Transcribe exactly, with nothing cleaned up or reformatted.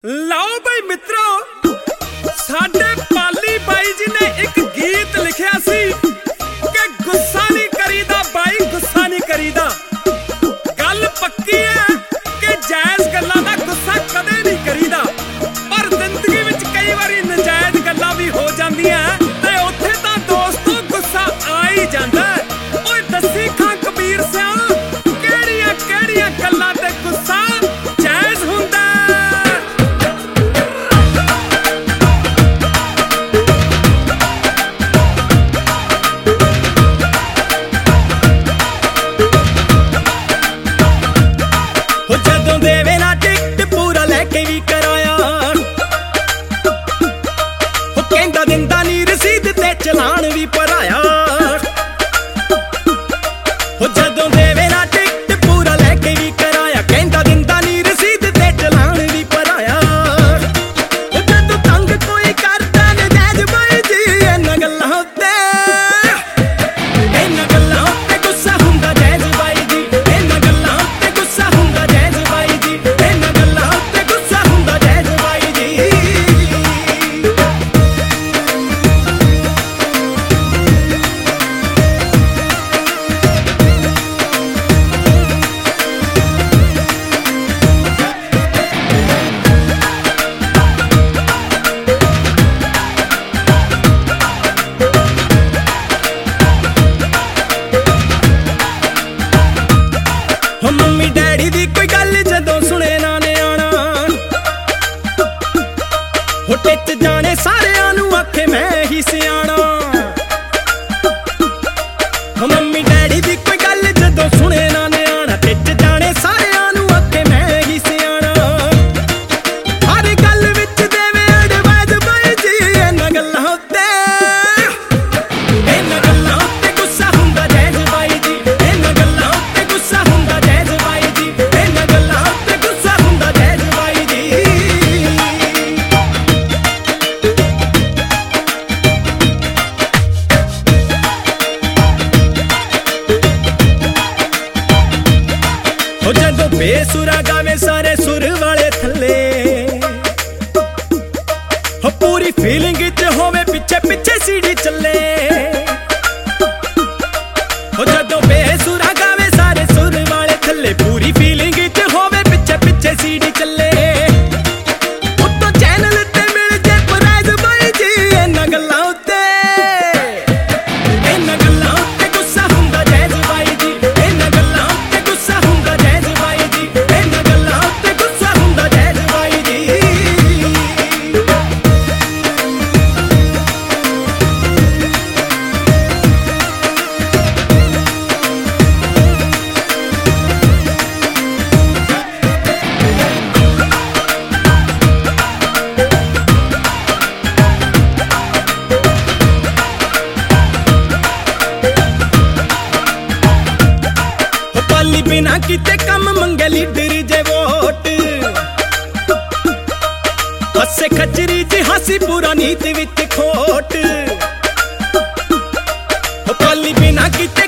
ਲਾਓ ਬਈ ਮਿੱਤਰੋ, ਸਾਡੇ ਪਾਲੀ ਬਾਈ ਜੀ ਨੇ ਇੱਕ ਗੀਤ ਲਿਖਿਆ ਸੀ ਕਿ ਗੁੱਸਾ ਨਹੀਂ ਕਰੀਦਾ ਬਾਈ, ਗੁੱਸਾ ਨਹੀਂ ਕਰੀਦਾ। ਗੱਲ ਪੱਕੀ ਹੈ ਕਿ ਜਾਇਜ਼ ਗੱਲਾਂ ਦਾ ਗੁੱਸਾ ਕਦੇ ਨਹੀਂ ਕਰੀਦਾ, ਪਰ ਜ਼ਿੰਦਗੀ ਵਿੱਚ ਕਈ ਵਾਰੀ ਨਜਾਇਜ਼ ਗੱਲਾਂ ਵੀ ਹੋ ਜਾਂਦੀਆਂ ਤੇ ਉੱਥੇ ਤਾਂ ਦੋਸਤੋ ਗੁੱਸਾ ਆ ਹੀ ਜਾਂਦਾ। ਓਏ ਦੱਸੀ ਖਾਂ ਕਬੀਰ ਸਿਆ, ਕਿਹੜੀਆਂ ਕਿਹੜੀਆਂ ਗੱਲਾਂ ਤੇ ਗੁੱਸਾ ਜਾਇਜ਼ ਹੁੰਦਾ। ਜਦੋਂ ਦੇਵੇ ਨਾ ਟਿਕਟ ਪੂਰਾ ਲੈ ਕੇ ਵੀ ਕਰਾਇਆ, ਉਹ ਕਹਿੰਦਾ ਦਿੰਦਾ ਨੀ ਰਸੀਦ ਤੇ ਚਲਾਨ ਵੀ ਭਰਾਇਆ। ਉਹ ਜਦੋਂ ਦੇਵੇ ਨਾ ਟਿਕਟ ਪੂਰਾ ਲੈ ਕੇ ਵੀ ਕਰਾਇਆ, ਕਹਿੰਦਾ ਦਿੰਦਾ ਨੀ ਰਸੀਦ ਤੇ ਚਲਾਨ ਵੀ ਭਰਾਇਆ। ਉਹ ਜਦੋਂ ਤੰਗ ਕੋਈ ਕਰਦਾ ਨਜਾਇਜ਼ ਬਾਈ ਜੀ, ਇਹਨਾਂ ਗੱਲਾਂ ਉੱਤੇ ਇਹਨਾਂ ਗੱਲਾਂ ਉੱਤੇ ਗੁੱਸਾ ਹੁੰਦਾ ਜਾਇਜ਼ ਬਾਈ ਜੀ, ਇਹਨਾਂ ਗੱਲਾਂ ਉੱਤੇ ਗੁੱਸਾ ਹੁੰਦਾ ਜਾਇਜ਼ ਬਾਈ ਜੀ, ਇਹਨਾਂ ਗੱਲਾਂ ਉੱਤੇ ਗੁੱਸਾ ਹੁੰਦਾ ਜਾਇਜ਼ ਬਾਈ ਜੀ। ਹੋ ਮੰਮੀ ਡੈਡੀ ਦੀ ਕੋਈ ਗੱਲ ਜਦੋਂ ਸੁਣੇ ਨਾ ਨਿਆਣਾ, ਹੋ ਟਿੱਚ ਜਾਣੇ ਸਾਰਿਆਂ ਨੂੰ ਆਖੇ ਮੈਂ ਹੀ ਸਿਆਣਾ। ਹੋ ਮੰਮੀ ਡੈਡੀ ਦੀ ਕੋਈ ਗੱਲ ਜਦੋਂ ਸੁਣੇ ਨਾ ਨਿਆਣਾ, ਟਿੱਚ ਜਾਣੇ ਸਾਰਿਆਂ ਨੂੰ ਆਖੇ ਮੈਂ ਹੀ ਸਿਆਣਾ। ਹਰ ਗੱਲ ਵਿੱਚ ਦੇਵੇ ਐਡਵਾਈਸ ਬਾਈ ਜੀ, ਇਹਨਾਂ ਗੱਲਾਂ ਉੱਤੇ ਇਹਨਾਂ ਗੱਲਾਂ ਉੱਤੇ ਗੁੱਸਾ ਹੁੰਦਾ ਜਾਇਜ਼ ਬਾਈ ਜੀ, ਇਹਨਾਂ ਗੱਲਾਂ ਉੱਤੇ ਗੁੱਸਾ ਹੁੰਦਾ ਜਾਇਜ਼ ਬਾਈ ਜੀ, ਇਹਨਾਂ ਗੱਲਾਂ ਉੱਤੇ ਗੁੱਸਾ ਹੁੰਦਾ ਜਾਇਜ਼ ਬਾਈ ਜੀ। ਹੋ ਜਦੋਂ ਬੇਸੁਰਾ ਗਾਵੇ ਸਾਰੇ ਸੁਰ ਵਾਲੇ ਥੱਲੇ, ਹੋ ਪੂਰੀ ਫੀਲਿੰਗ ਚ ਹੋਵੇ ਪਿੱਛੇ ਪਿੱਛੇ ਸੀੜੀ ਚੱਲੇ। ਹੋ ਜਦੋਂ ਬੇਸੁਰਾ ਗਾਵੇ ਸਾਰੇ ਸੁਰ ਵਾਲੇ ਥੱਲੇ, ਪੂਰੀ ਫੀਲਿੰਗ ਚ ਹੋਵੇ ਪਿੱਛੇ ਪਿੱਛੇ ਸੀੜੀ ਚੱਲੇ। ਉੱਤੋਂ ਚੈਨਲ ਤੇ ਮਿਲ ਜੇ ਪ੍ਰਾਈਜ਼ ਬਾਈ ਜੀ, ਇਹਨਾਂ ਗੱਲਾਂ ਉੱਤੇ ਇਹਨਾਂ ਗੱਲਾਂ ਉੱਤੇ ਗੁੱਸਾ ਹੁੰਦਾ ਜਾਇਜ਼ ਬਾਈ ਜੀ, ਇਹਨਾਂ ਗੱਲਾਂ ਉੱਤੇ ਗੁੱਸਾ ਹੁੰਦਾ ਜਾਇਜ਼ ਬਾਈ ਜੀ, ਇਹਨਾਂ ਗੱਲਾਂ ਉੱਤੇ ਗੁੱਸਾ ਹੁੰਦਾ ਜਾਇਜ਼ ਬਾਈ ਜੀ। ਹੋ ਪਾਲੀ ਬਿਨਾ ਕੀਤੇ ਕੰਮ ਮੰਗੇ ਲੀਡਰ ਜੇ ਵੋਟ, ਹੱਸੇ ਖਚਰੀ ਚ ਹਾਸੀ ਪੂਰਾ ਨੀਤ ਵਿੱਚ ਖੋਟ। ਹੋ ਪਾਲੀ ਬਿਨਾ ਕੀਤੇ